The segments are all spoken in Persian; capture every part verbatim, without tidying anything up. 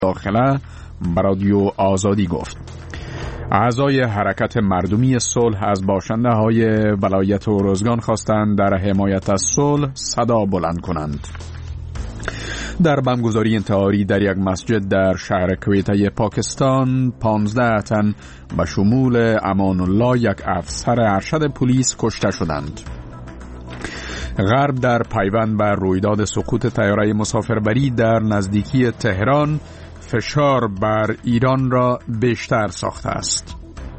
داخله به رادیو آزادی گفت. اعضای حرکت مردمی صلح از باشنده های ولایت ارزگان خواستند در حمایت از صلح صدا بلند کنند. در بمبگذاری انتحاری در یک مسجد در شهر کویته پاکستان پانزده تن به شمول امان الله یک افسر ارشد پلیس کشته شدند. غرب در پیوند بر رویداد سقوط طیاره مسافربری در نزدیکی تهران فشار بر ایران را بیشتر ساخته است.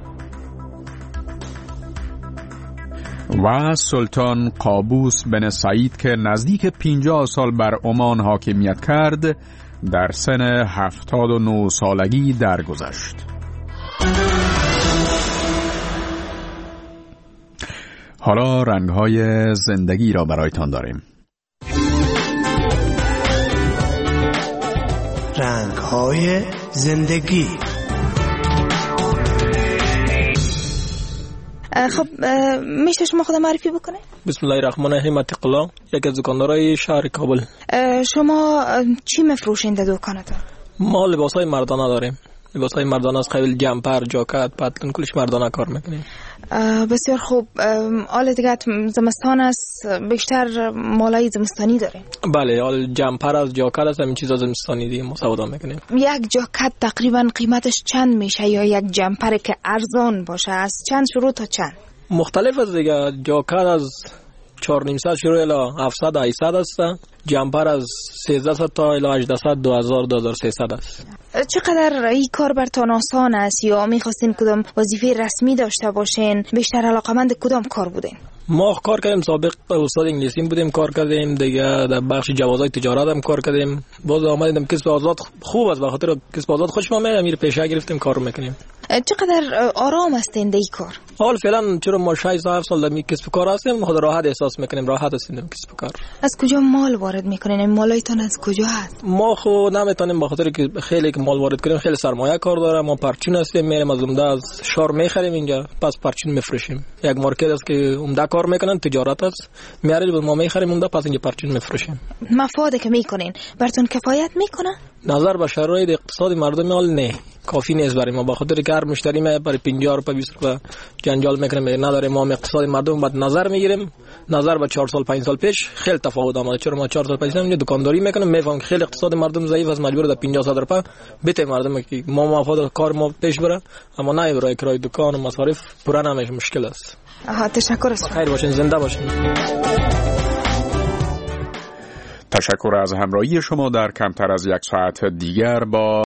و سلطان قابوس بن سعید که نزدیک پنجاه سال بر عمان حاکمیت کرد در سن هفتاد و نه سالگی درگذشت. حالا رنگ‌های زندگی را برایتان داریم. رنگ‌های زندگی. خب میشه شما خود معرفی بکنه؟ بسم الله الرحمن الرحیم. اتقلا، یکی از دکاندارای شهر کابل. شما چی میفروشین در دکانتون؟ ما لباسای مردانه داریم. لباسای مردانه از قبیل جمپر، جاکت، پتلون، کلش مردانه کار میکنیم. بسیار خوب. حال دیگه زمستان است، بیشتر مالای زمستانی داریم. بله، حال جمپر از جاکت از همین چیزا زمستانی دیگه ما سودا میکنیم. یک جاکت تقریبا قیمتش چند میشه یا یک جمپر که ارزان باشه از چند شروع تا چند؟ مختلف است دیگه. جاکت از چهار و نیم صد شروع الی هفتصد هشتصد است. جمپر از سیزده صد تا الی هجده دو هزار دو هزار و سیصد است. چقدر این کار برتان آسان است یا میخواستین کدام وظیفه رسمی داشته باشین؟ بیشتر علاقمند کدام کار بودین؟ ما کار کردیم، سابق استاد انگلیسی بودیم، کار کردیم دیگه، در بخش جوازهای تجارت هم کار کردیم. باز آمدیم کسب آزاد خوب است، به خاطر کسب آزاد خوش میاد، امیر پیشه گرفتیم کار میکنیم. چقدر آرام هستین در این کار؟ حال فعلا چرا ما شش تا هفت سال در کسب کار هستیم، خود راحت احساس میکنیم، راحت هستیم در کسب کار. از کجا مال وارد میکنین؟ این مالایتان از کجا هست؟ ما خو نمیتونیم، به خاطر که خیلی که مال وارد کنیم خیلی سرمایه کار داره. ما پرچون هستیم، میریم از عمده از شار میخریم اینجا، پس پرچون میفروشیم. یک مارکت است که عمده کار میکنن، تجارت است، میاریم ما میخریم عمده، پس اینجا پرچون میفروشیم. مفاده که میکنین براتون کفایت میکنه؟ نظر به شرایط اقتصادی مردم حال نه کافی نیست برای ما، به خاطر که هر مشتری ما برای پنجاه روپیه بیست روپیه جنجال میکنیم، نداریم. ما اقتصاد مردم بعد نظر میگیریم. نظر به چهار سال پنج سال پیش خیلی تفاوت آمده، چرا ما چهار سال پیش اینجا دکانداری میکنیم، میفهمم که خیلی اقتصاد مردم ضعیف است، مجبور در پنجاه صد روپیه بده مردم که ما مفاد کار ما پیش بره، اما نه برای کرایه دکان و مصارف پورا نمیشه، مشکل است. آها، تشکر است. خیر باشین، زنده باشین. تشکر از همراهی شما. در کمتر از یک ساعت دیگر با